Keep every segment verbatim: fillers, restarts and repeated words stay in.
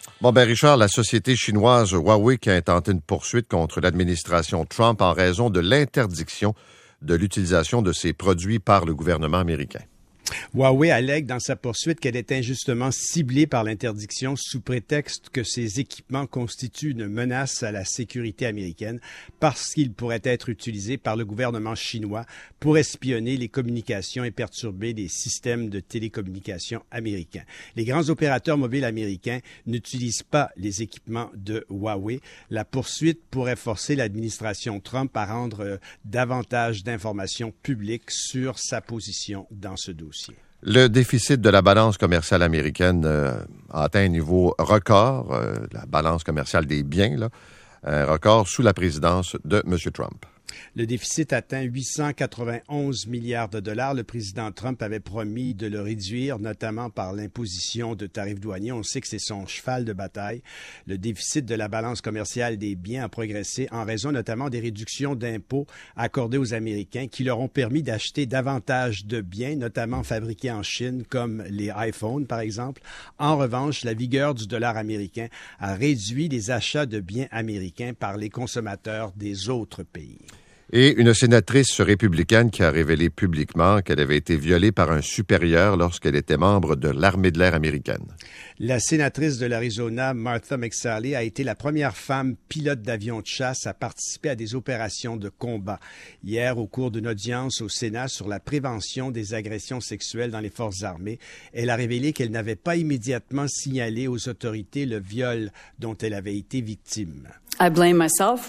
Bon, ben Richard, la société chinoise Huawei qui a intenté une poursuite contre l'administration Trump en raison de l'interdiction de l'utilisation de ses produits par le gouvernement américain. Huawei allègue dans sa poursuite qu'elle est injustement ciblée par l'interdiction sous prétexte que ses équipements constituent une menace à la sécurité américaine parce qu'ils pourraient être utilisés par le gouvernement chinois pour espionner les communications et perturber les systèmes de télécommunications américains. Les grands opérateurs mobiles américains n'utilisent pas les équipements de Huawei. La poursuite pourrait forcer l'administration Trump à rendre euh, davantage d'informations publiques sur sa position dans ce dossier. Le déficit de la balance commerciale américaine euh, a atteint un niveau record, euh, la balance commerciale des biens, là, un record sous la présidence de M. Trump. Le déficit atteint huit cent quatre-vingt-onze milliards de dollars. Le président Trump avait promis de le réduire, notamment par l'imposition de tarifs douaniers. On sait que c'est son cheval de bataille. Le déficit de la balance commerciale des biens a progressé en raison notamment des réductions d'impôts accordées aux Américains qui leur ont permis d'acheter davantage de biens, notamment fabriqués en Chine, comme les iPhones, par exemple. En revanche, la vigueur du dollar américain a réduit les achats de biens américains par les consommateurs des autres pays. Et une sénatrice républicaine qui a révélé publiquement qu'elle avait été violée par un supérieur lorsqu'elle était membre de l'armée de l'air américaine. La sénatrice de l'Arizona, Martha McSally, a été la première femme pilote d'avion de chasse à participer à des opérations de combat. Hier, au cours d'une audience au Sénat sur la prévention des agressions sexuelles dans les forces armées, elle a révélé qu'elle n'avait pas immédiatement signalé aux autorités le viol dont elle avait été victime. I blame myself.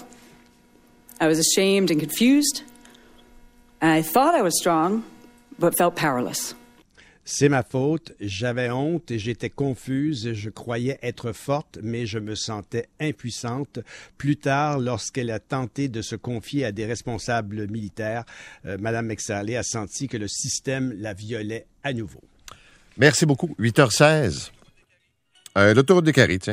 I was ashamed and confused. And I thought I was strong, but felt powerless. C'est ma faute. J'avais honte et j'étais confuse. Je croyais être forte, mais je me sentais impuissante. Plus tard, lorsqu'elle a tenté de se confier à des responsables militaires, euh, Mme McSally a senti que le système la violait à nouveau. Merci beaucoup. huit heures seize. Euh, L'autoroute des Caries, tiens.